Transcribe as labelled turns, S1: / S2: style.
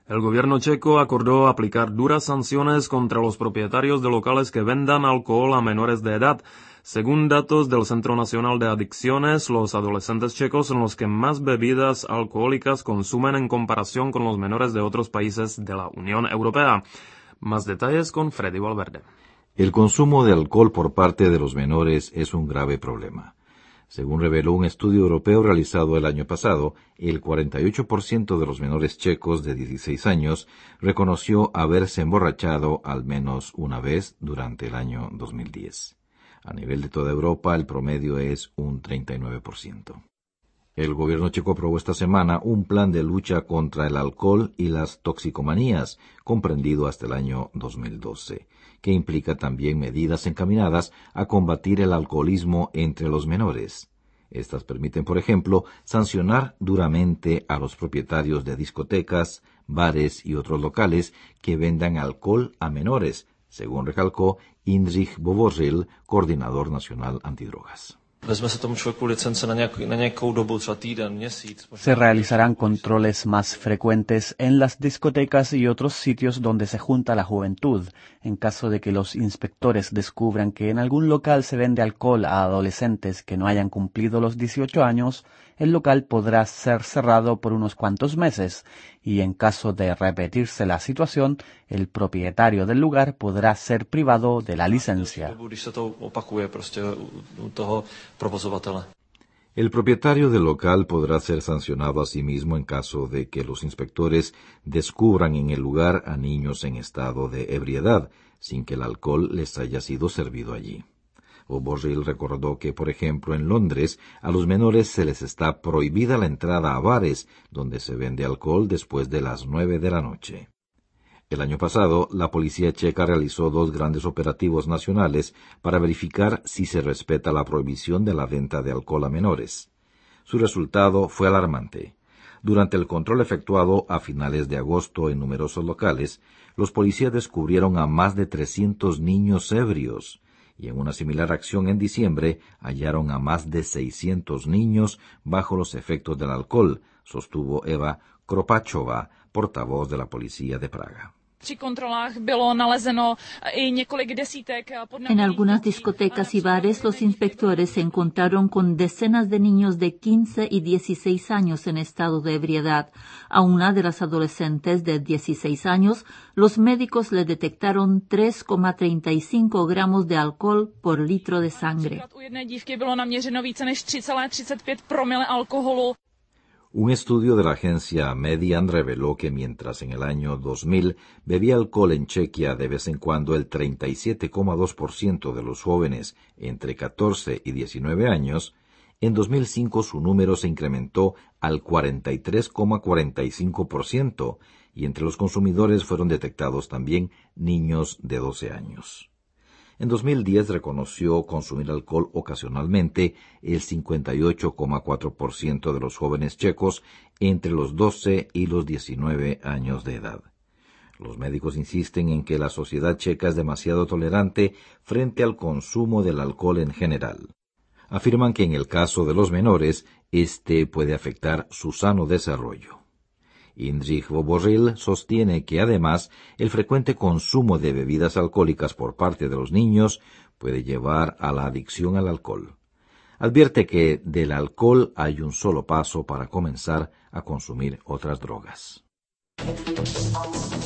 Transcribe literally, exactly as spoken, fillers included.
S1: El gobierno checo acordó aplicar duras sanciones contra los propietarios de locales que vendan alcohol a menores de edad. Según datos del Centro Nacional de Adicciones, los adolescentes checos son los que más bebidas alcohólicas consumen en comparación con los menores de otros países de la Unión Europea. Más detalles con Freddy Valverde.
S2: El consumo de alcohol por parte de los menores es un grave problema. Según reveló un estudio europeo realizado el año pasado, el cuarenta y ocho por ciento de los menores checos de dieciséis años reconoció haberse emborrachado al menos una vez durante el año dos mil diez. A nivel de toda Europa, el promedio es un treinta y nueve por ciento. El gobierno checo aprobó esta semana un plan de lucha contra el alcohol y las toxicomanías, comprendido hasta el año dos mil doce, que implica también medidas encaminadas a combatir el alcoholismo entre los menores. Estas permiten, por ejemplo, sancionar duramente a los propietarios de discotecas, bares y otros locales que vendan alcohol a menores, según recalcó Jindřich Bobořil, coordinador nacional antidrogas.
S3: Se realizarán controles más frecuentes en las discotecas y otros sitios donde se junta la juventud. En caso de que los inspectores descubran que en algún local se vende alcohol a adolescentes que no hayan cumplido los dieciocho años, el local podrá ser cerrado por unos cuantos meses y en caso de repetirse la situación, el propietario del lugar podrá ser privado de la licencia.
S2: El propietario del local podrá ser sancionado asimismo en caso de que los inspectores descubran en el lugar a niños en estado de ebriedad, sin que el alcohol les haya sido servido allí. Bobořil recordó que, por ejemplo, en Londres, a los menores se les está prohibida la entrada a bares donde se vende alcohol después de las nueve de la noche. El año pasado, la policía checa realizó dos grandes operativos nacionales para verificar si se respeta la prohibición de la venta de alcohol a menores. Su resultado fue alarmante. Durante el control efectuado a finales de agosto en numerosos locales, los policías descubrieron a más de trescientos niños ebrios, y en una similar acción en diciembre hallaron a más de seiscientos niños bajo los efectos del alcohol, sostuvo Eva Kropáčová, portavoz de la policía de Praga.
S4: En algunas discotecas y bares, los inspectores se encontraron con decenas de niños de quince y dieciséis años en estado de ebriedad. A una de las adolescentes de dieciséis años, los médicos le detectaron tres coma treinta y cinco gramos de alcohol por litro de sangre.
S2: Un estudio de la agencia Median reveló que mientras en el año dos mil bebía alcohol en Chequia de vez en cuando el treinta y siete coma dos por ciento de los jóvenes entre catorce y diecinueve años, en dos mil cinco su número se incrementó al cuarenta y tres coma cuarenta y cinco por ciento y entre los consumidores fueron detectados también niños de doce años. En dos mil diez reconoció consumir alcohol ocasionalmente el cincuenta y ocho coma cuatro por ciento de los jóvenes checos entre los doce y los diecinueve años de edad. Los médicos insisten en que la sociedad checa es demasiado tolerante frente al consumo del alcohol en general. Afirman que en el caso de los menores, este puede afectar su sano desarrollo. Jindřich Bobořil sostiene que además el frecuente consumo de bebidas alcohólicas por parte de los niños puede llevar a la adicción al alcohol. Advierte que del alcohol hay un solo paso para comenzar a consumir otras drogas.